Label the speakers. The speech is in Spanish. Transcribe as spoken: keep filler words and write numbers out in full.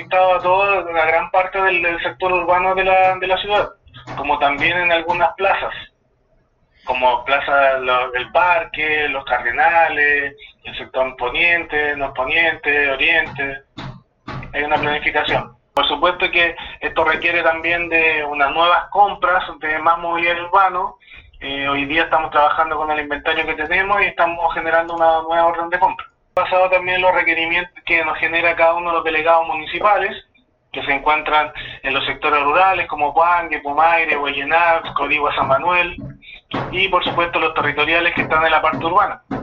Speaker 1: afectado a toda la gran parte del, del sector urbano de la, de la ciudad, como también en algunas plazas, como Plaza del Parque, Los Cardenales, el sector poniente, norponiente, oriente. Hay una planificación. Por supuesto que esto requiere también de unas nuevas compras de más mobiliario urbano. Eh, hoy día estamos trabajando con el inventario que tenemos y estamos generando una nueva orden de compra. Basado también en los requerimientos que nos genera cada uno de los delegados municipales, que se encuentran en los sectores rurales como Puangue, Pumaire, Huellenat, Codigua, San Manuel, y por supuesto los territoriales que están en la parte urbana.